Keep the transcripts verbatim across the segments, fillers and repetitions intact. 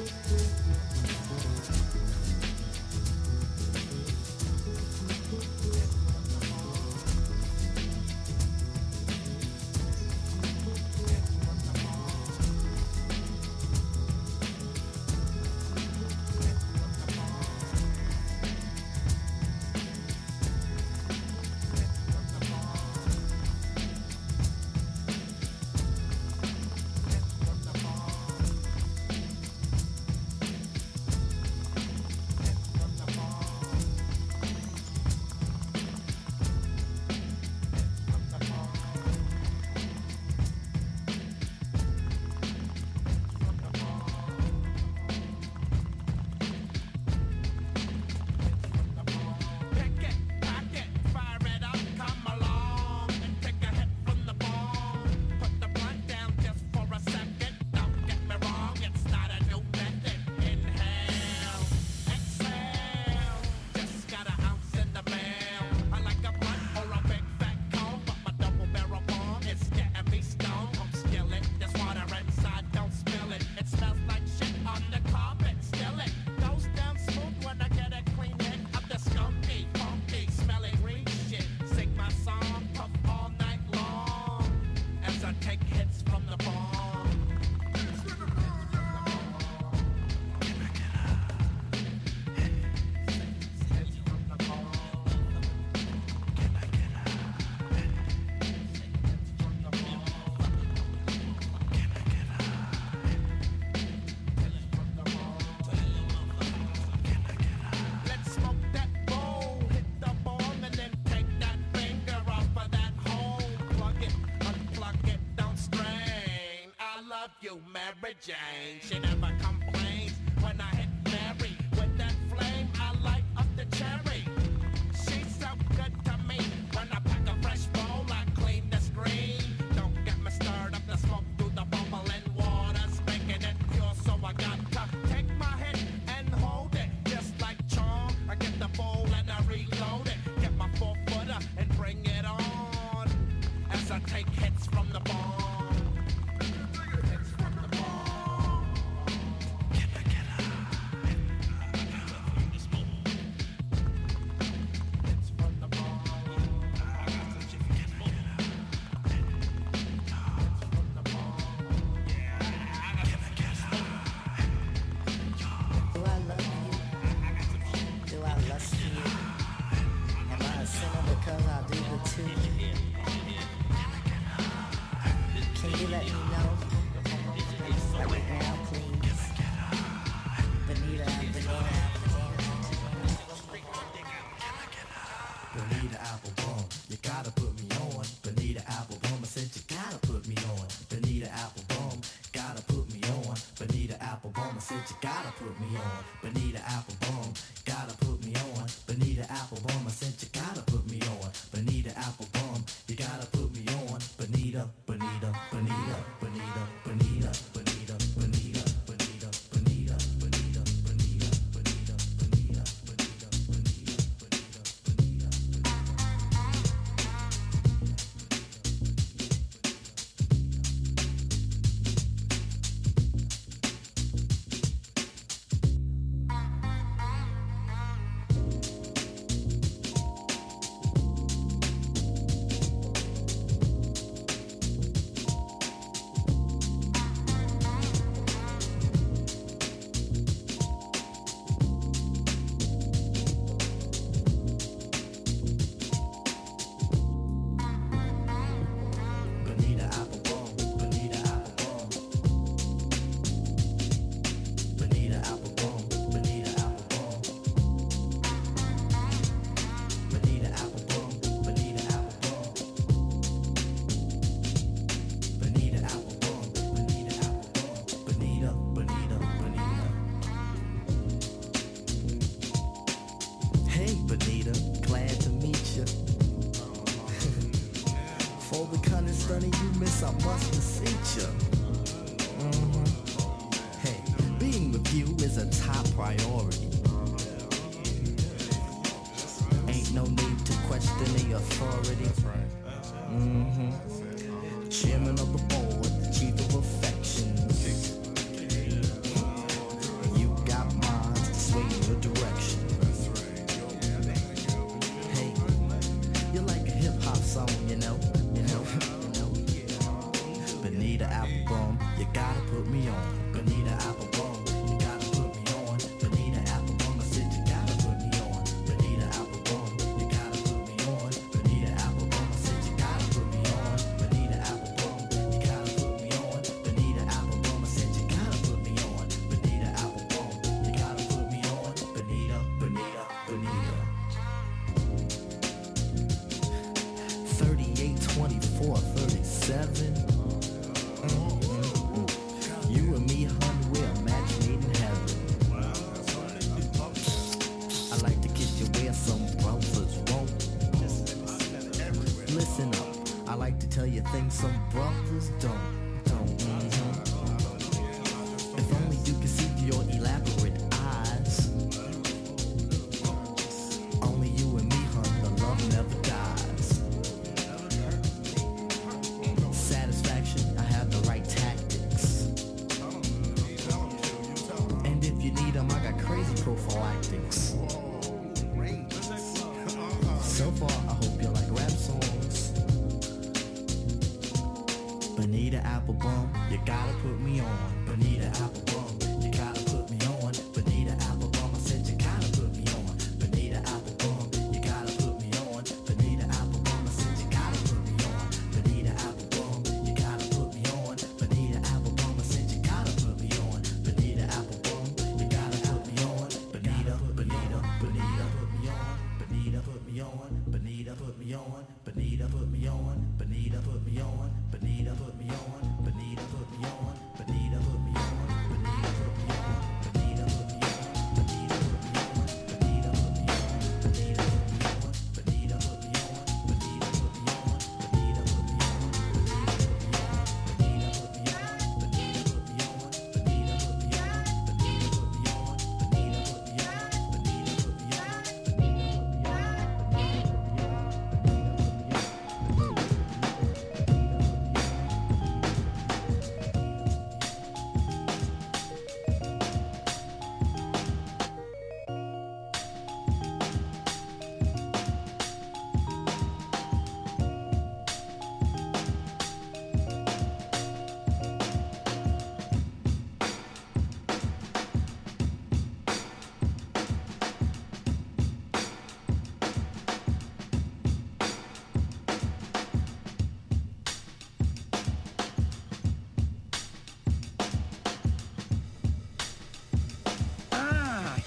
Jane, she never complains when I hit Mary with that flame. I light up the cherry. She's so good to me. When I pack a fresh bowl, I clean the screen. Don't get me stirred up the smoke through the bubbling water's making it pure. So I got to take my hit and hold it, just like charm. I get the bowl and I reload it. Get my four footer and bring it on as I take hits from the bomb.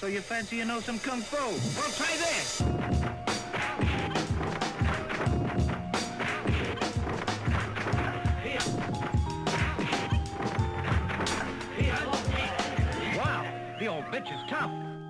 so you fancy you know some kung fu? Well, try this. Wow, the old bitch is tough.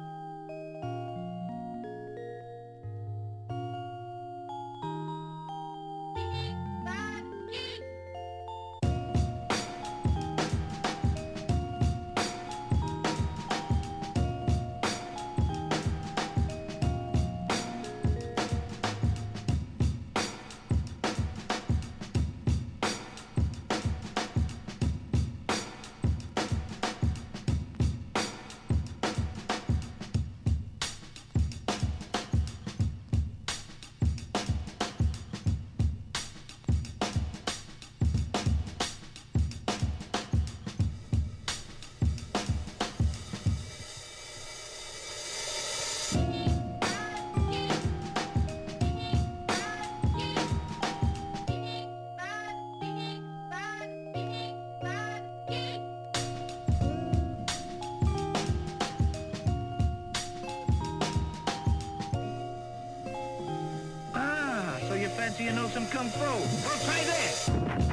So you know some kung fu. Well, try this.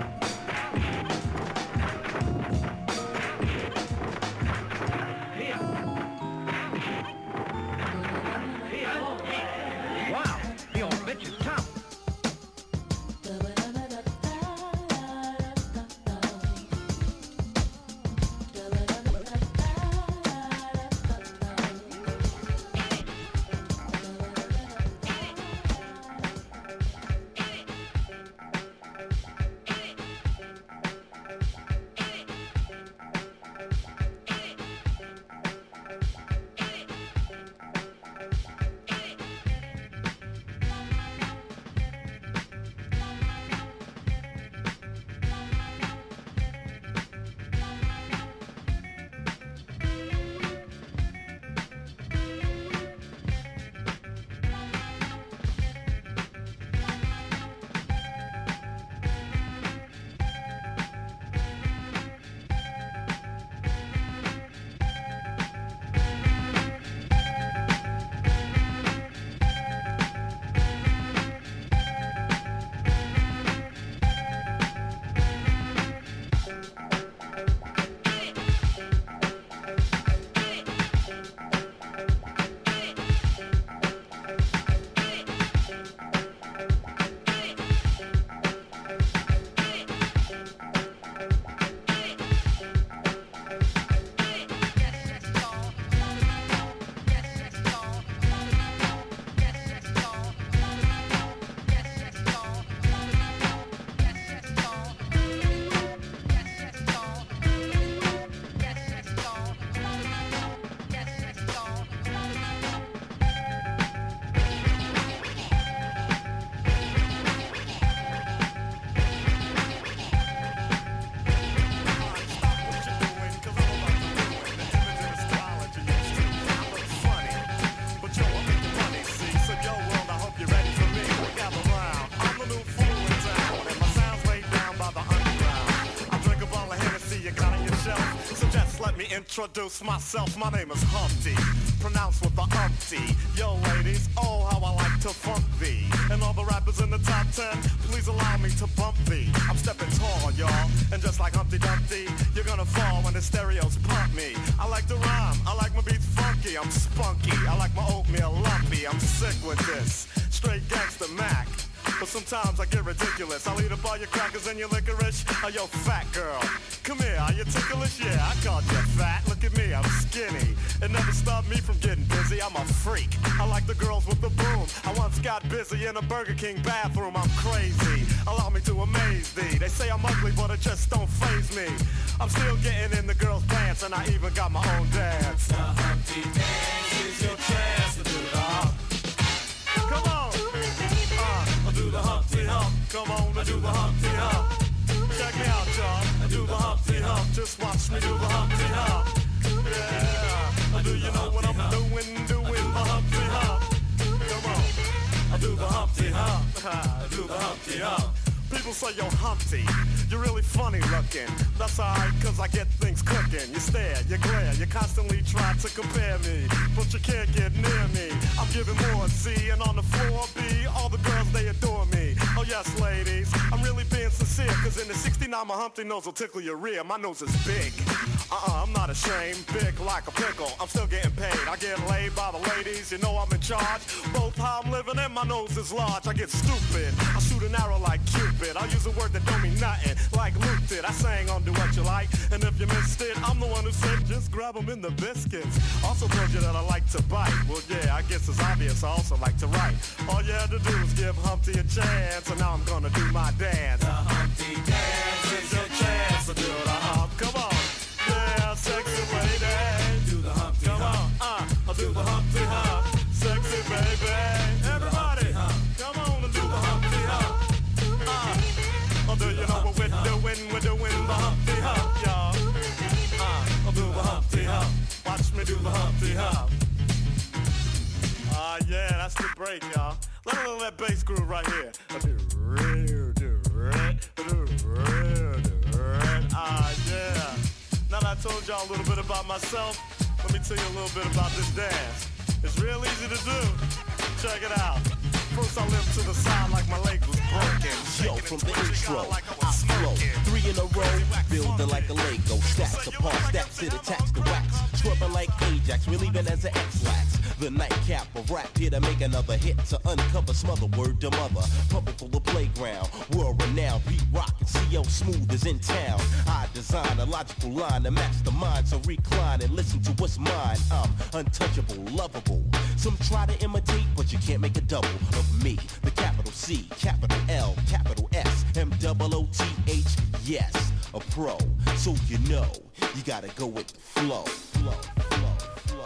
Wow, the old bitch is tough. Introduce myself, my name is Humpty, pronounced with the umpty. Yo ladies, oh how I like to funk thee. And all the rappers in the top ten, please allow me to bump thee. I'm stepping tall, y'all, and just like Humpty Dumpty, you're gonna fall when the stereos pump me. I like to rhyme, I like my beats funky, I'm spunky, I like my oatmeal lumpy, I'm sick with this, straight gangsta Mac. But sometimes I get ridiculous. I'll eat up all your crackers and your licorice. Oh, yo, fat girl, come here, are you ticklish? Yeah, I called you fat. Look at me, I'm skinny. It never stopped me from getting busy. I'm a freak. I like the girls with the boom. I once got busy in a Burger King bathroom. I'm crazy. Allow me to amaze thee. They say I'm ugly, but it just don't faze me. I'm still getting in the girls' pants, and I even got my own dance. The Humpty Dance is your chance to do the hump. Come on. Do the Humpty Hump, come on, I do the Humpty Hump. Check me out, y'all. I do the Humpty Hump. Just watch me do the Humpty Hump. Yeah. Do you know what I'm doing? Doing the Humpty Hump. Come on. I do the Humpty Hump. I do the Humpty Hump. People will say, yo, Humpty, you're really funny looking. That's alright, cause I get things cooking. You stare, you glare, you constantly try to compare me, but you can't get near me. I'm giving more C, and on the floor B, all the girls, they adore me. Oh yes, ladies, I'm really being sincere, cause in the sixty-nine, my Humpty nose will tickle your rear. My nose is big. Uh-uh, I'm not ashamed, big like a pickle. I'm still getting paid. I get laid by the ladies, you know I'm in charge. Both how I'm living and my nose is large. I get stupid, I shoot an arrow like Cupid. I use a word that don't mean nothing, like Luke did. I sang on Do What You Like, and if you missed it, I'm the one who said just grab them in the biscuits. Also told you that I like to bite. Well yeah, I guess it's obvious I also like to write. All you had to do was give Humpty a chance, and now I'm gonna do my dance. The Humpty dance is your chance to do the hump. Come on. Yeah, sexy lady. Do the Humpty Come hump. on, uh, I'll do the Humpty Hump. Sexy baby. Everybody, come on and do the Humpty Hump. Uh, I'll do you know what we're doing? We're doing the Humpty Hump, y'all. Uh, I'll do the Humpty Hump. Watch me do the Humpty Hump. Ah, uh, yeah, that's the break, y'all. Let me know that bass groove right here. Ah, yeah. Now that I told y'all a little bit about myself, let me tell you a little bit about this dance. It's real easy to do. Check it out. First I limped to the side like my leg was broken. Yo, from the intro, like I, I flow. Three in a row, building like a Lego. Stacks upon stacks, it attacks the wax. Scrubbing like Ajax, relieving as an X-Lax. The nightcap of rap here to make another hit. To uncover smother, word to mother. Pumping for the playground, world renowned. Beat rock and C O Smooth is in town. I design a logical line to match the mind. So recline and listen to what's mine. I'm untouchable, lovable. Some try to imitate, but you can't make a double of me. The capital C, capital L, capital S, M O O T H, yes, a pro. So you know, you gotta go with the flow. Flow, flow, flow.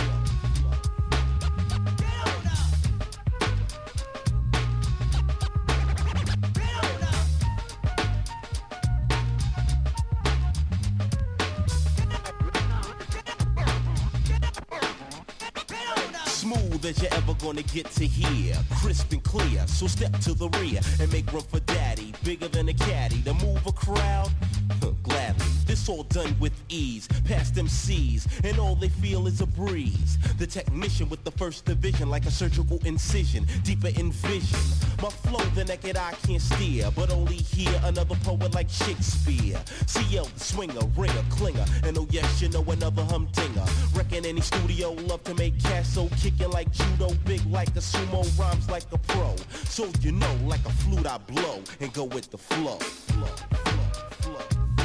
Smooth as you're ever gonna get to hear, crisp and clear, so step to the rear and make room for daddy, bigger than a caddy, to move a crowd, gladly. This all done with ease, past M Cs, and all they feel is a breeze. The technician with the first division, like a surgical incision, deeper in vision. My flow the naked eye can't steer, but only hear another poet like Shakespeare. C L the swinger, ringer, clinger, and oh yes, you know another humdinger. Reckon any studio love to make cash, so kicking like judo, big like a sumo, rhymes like a pro. So you know, like a flute I blow and go with the flow. Flow, flow, flow.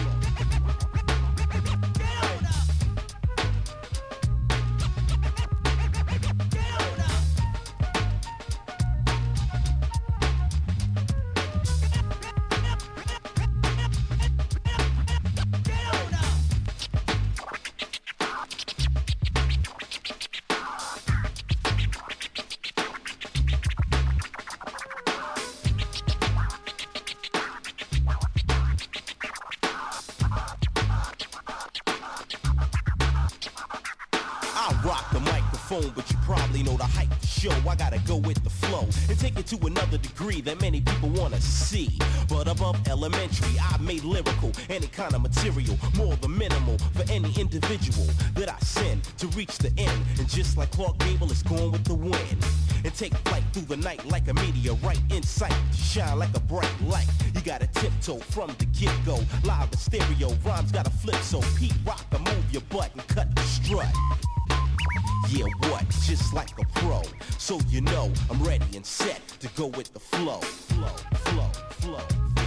But you probably know the hype show. I gotta go with the flow and take it to another degree that many people wanna see. But above elementary, I made lyrical, any kind of material, more than minimal for any individual that I send to reach the end. And just like Clark Gable, it's going with the wind and take flight through the night like a meteorite in sight, shine like a bright light. You gotta tiptoe from the get-go, live in stereo, rhymes gotta flip so Pete Rock can move your butt and cut the strut. Yeah, what? Just like a pro. So you know I'm ready and set to go with the flow. Flow, flow, flow.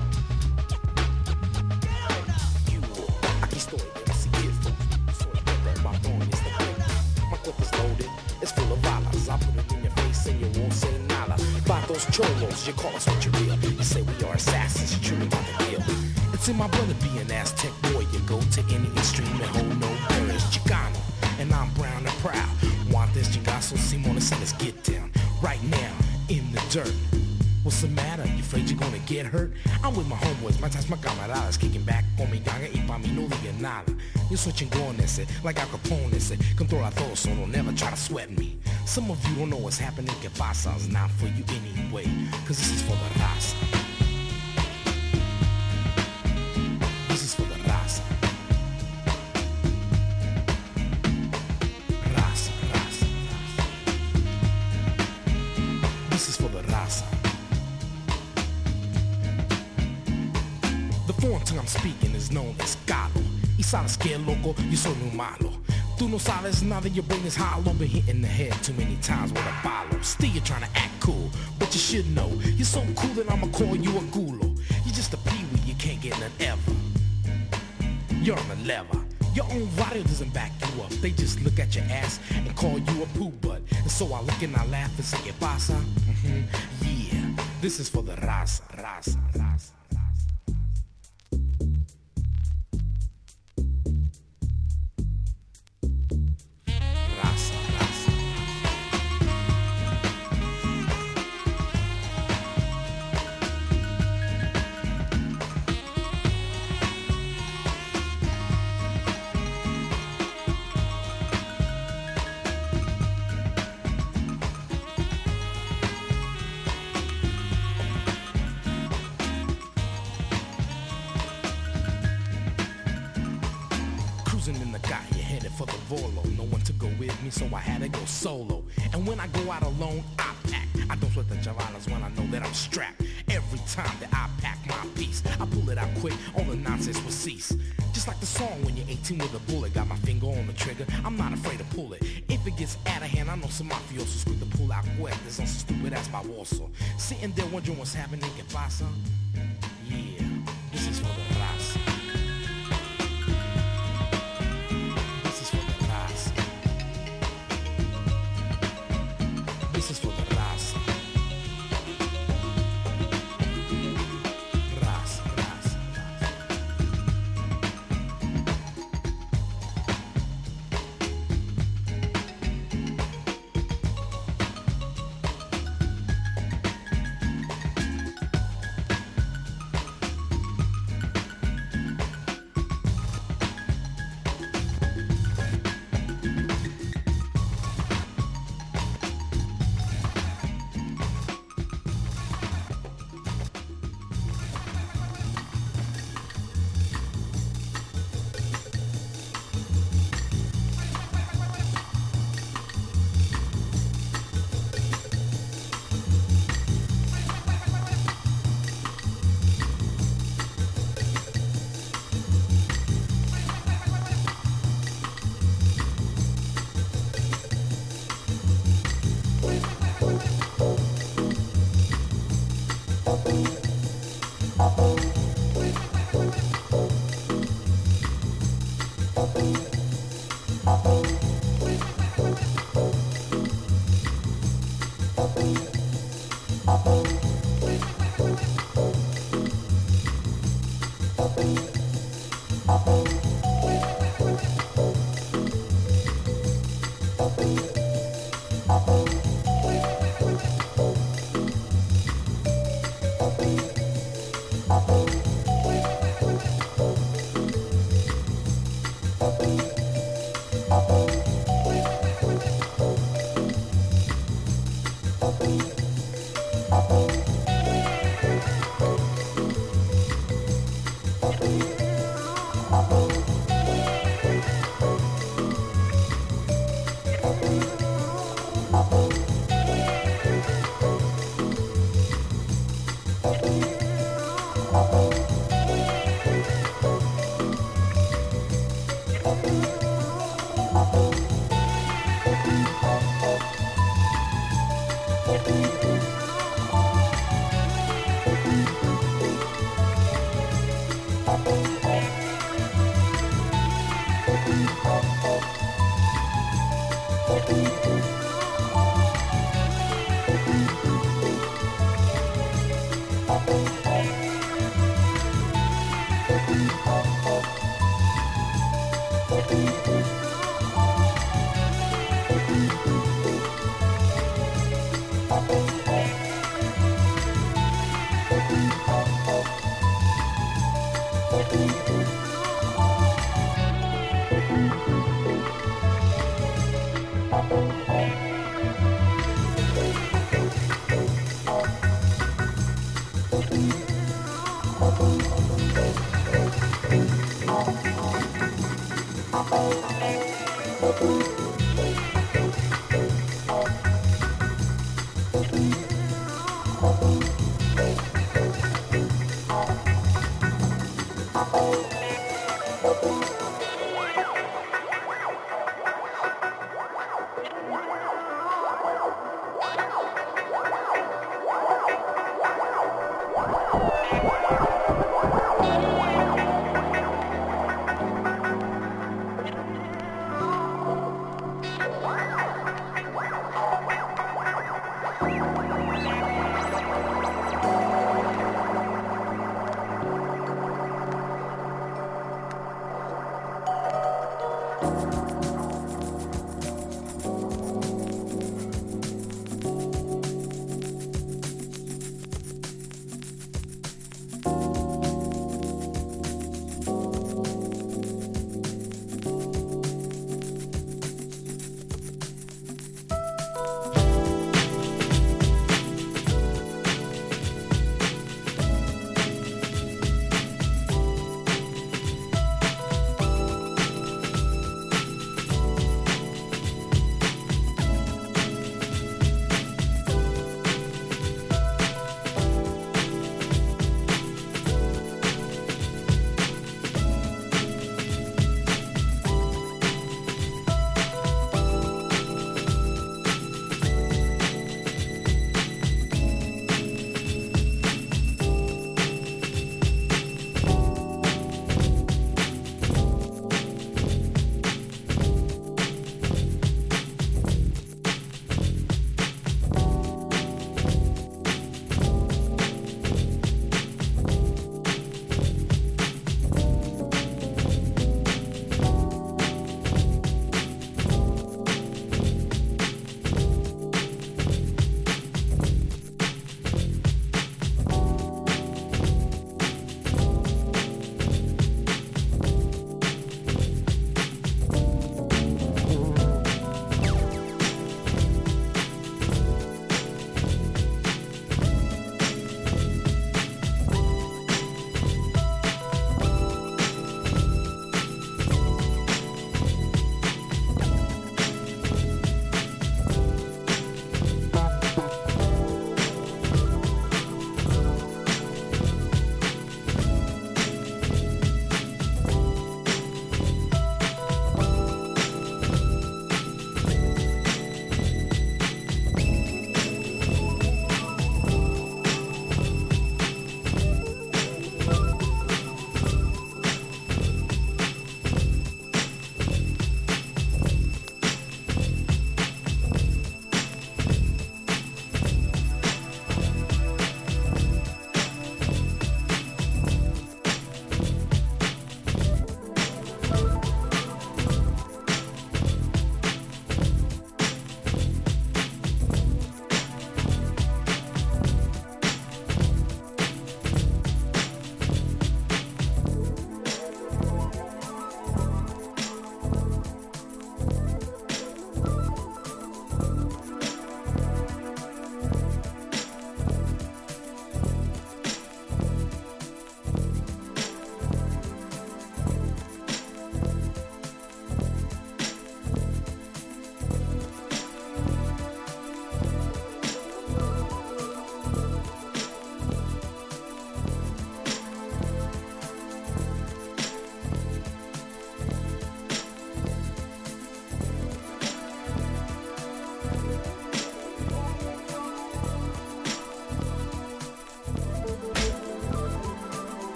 Aquí estoy, de seguir, soy el batón, it's the beat. My clip is loaded, it's full of balas. I put it in your face and you won't say nada. About those cholos, you call us what you real. You say we are assassins, you truly got the deal. It's in my blood to be an Aztec boy. You go to any extreme and hold no barriers. Chicano, and I'm brown and proud. Want this chingazo, Simona, so let's get down. Right now, in the dirt. What's the matter? You afraid you're gonna get hurt? I'm with my homeboys, my ties, my camaradas, kicking back con mi ganga y pa' mí no diga nada. Yo soy chingón ese, like Al Capone ese. Controla todo, so don't never try to sweat me. Some of you don't know what's happening, que pasa. It's not for you anyway, cause this is for the raza. raza. The foreign tongue I'm speaking is known as Galo. Y sabes que loco, yo soy muy malo. Tú no sabes nada, your brain is hollow. Been hit in the head too many times with a follow. Still you're trying to act cool, but you should know you're so cool that I'ma call you a gulo. You're just a peewee, you can't get none ever. You're on the lever. Your own radio doesn't back you up. They just look at your ass and call you a poo butt. And so I look and I laugh and say, ¿Qué pasa? Mm-hmm. Yeah, this is for the raza, raza, raza. So I had to go solo. And when I go out alone, I pack. I don't sweat the javalas when I know that I'm strapped. Every time that I pack my piece, I pull it out quick, all the nonsense will cease. Just like the song when you're eighteen with a bullet. Got my finger on the trigger, I'm not afraid to pull it. If it gets out of hand, I know some mafiosos quick to pull out quick. There's something stupid as my Warsaw. Sitting there wondering what's happening, ¿Qué pasa? Yeah, this is for the raza. This is for the raza. Raza, raza,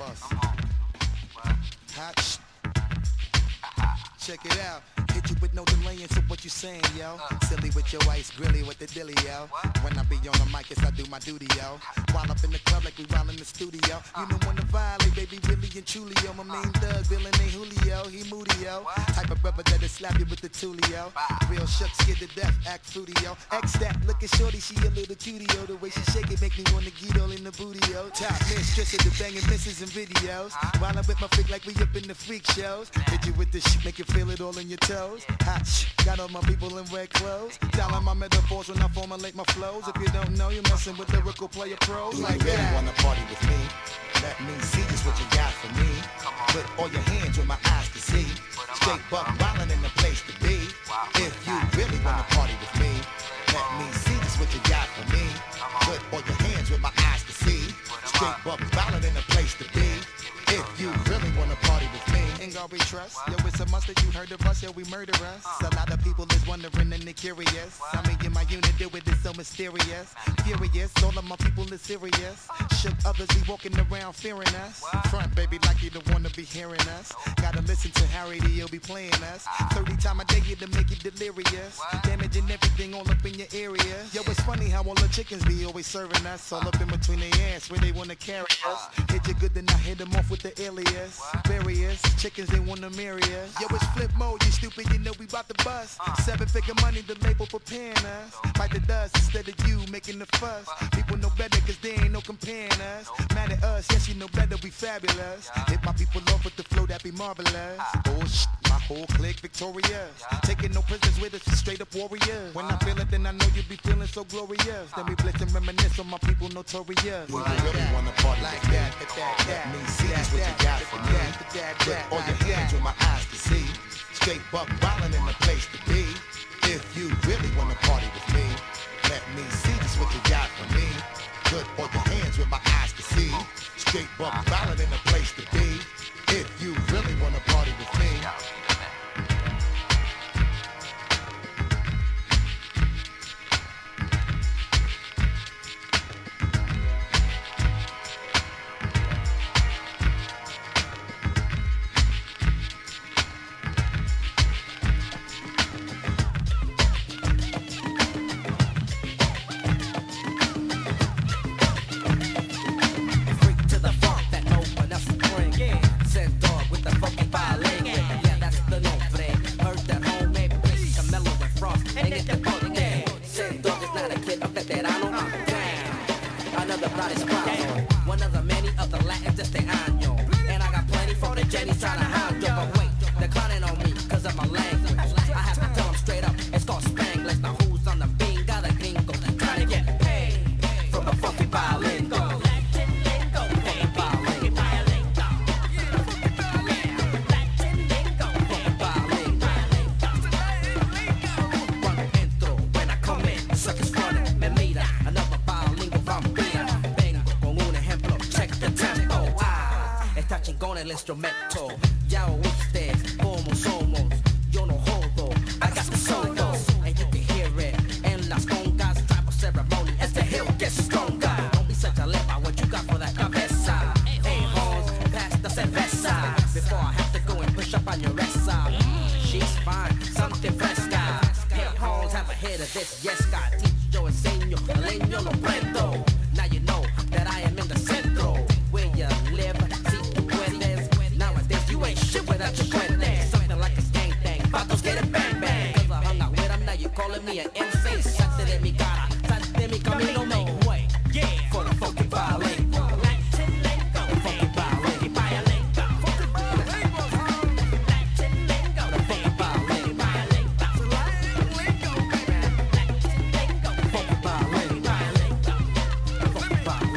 bus. Hot sh- Check it out. Hit you with no delaying, so what you saying, yo? Silly with your ice, grilly with the dilly, yo. When I be on the mic, yes, I do my duty, yo. While up in the club like we while in the studio. You know when to violate, baby, really and truly, yo. My main thug, villain ain't Julio, he moody, yo. Type of brother that'll slap you with the tulio. Real shook, scared to death, act fruity, yo. X that, looking shorty, she a little cutie, yo. The way she shake it make me wanna get all in the booty, yo. Top mistress of the banging misses and videos. While I'm with my freak like we up in the freak shows. Hit you with this shit, make you feel it all in your toes. Hot sh- got all my people in red clothes. Telling my metaphors when I formulate my flows. If you don't know, you're messing with lyrical player pros. Do like you really that. wanna party with me? Let me see just what you got for me. Put all your hands where my eyes can see. Straight buck wildin' in the place to be. If you really wanna party with me, let me see just what you got for me. Put all your hands where my eyes can see. Straight buck wildin' in the place to be. If you really wanna party with me, ain't God we trust. Yo, it's a must that you heard of us, yo, we murder us. A lot of people is wondering and they curious. I mean, in my unit, do it is so mysterious. Furious, all of my people is serious. Shook others be walking around fearing us. Front, baby, like you don't wanna be hearing us. Gotta listen to Harry, he'll be playing us. thirty times a day to make you delirious. Damaging everything all up in your area. Yo, it's funny how all the chickens be always serving us. All up in between their ass where they wanna carry us. Hit you good, then I hit them off with the alias. Various chickens, they wanna marry us. Yo, it's flip mode, you stupid, you know we bout to bust. Seven figure money, the label preparing us. Bite the dust instead of you making the fuss. People know better cause they ain't no comparing us. Mad at us, yes you know better, we fabulous. Hit my people off with the flow that be marvelous. Oh shit, my whole clique victorious. Taking no prisoners with us, straight up warriors. When I feel it, then I know you be feeling so glorious. Then we blitz and reminisce on my people notorious. do you really wanna party like with me? that, that, that, Let that, me see that, just what you that, got that, for that, me. that, that, Put that, all your that, hands that. where my eyes can see. Straight buck wildin' in the place to be. If you really wanna party with me, let me see just what you got for me. Put all your hands where my eyes can see. Straight buck wildin' in the place to be. If you really wanna party with me. Instrumental, ya oíste como somos, yo no jodo, I got the solo, and you can hear it, en las congas, tribal ceremony, as the hill gets stronger, don't be such a leper, what you got for that cabeza, hey hoes, pass the cerveza, before I have to go and push up on your esa, she's fine, something fresca, hey hoes, have a hit of this, yes, God, teach yo, enseño, el leño lo prendo, now you know that I am in the centro, where you live, shit without your friend. Something like a gang thing. Vatos get it bang bang. Cause I hung out with him, now you calling me an insane. Salte de mi cara, salte de mi camino, make way. Yeah, for the funky violin. Latin lingo, the funky violin. Funky violin. Funky violin. Latin lingo, the funky violin. Violin. Latin lingo, baby. Latin lingo, funky violin. Violin. Funky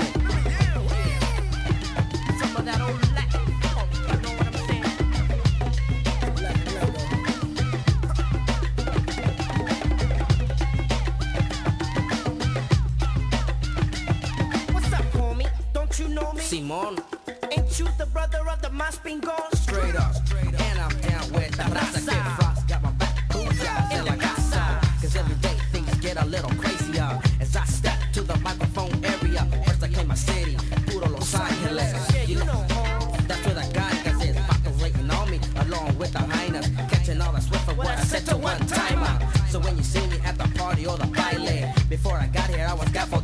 violin. Some of that old Latin. You know what I'm saying? You know me? Simon. Ain't you the brother of the mas pingón? Straight up, and I'm down with the raza. Get frost, got my back, booyah, in la casa. Cause every day things get a little crazier. As I step to the microphone area, first I came my city, puro Los Angeles. Yeah, you know home. Switching all the swift for what I said to one timer. So when you see me at the party or the baile, before I got here I was gaffled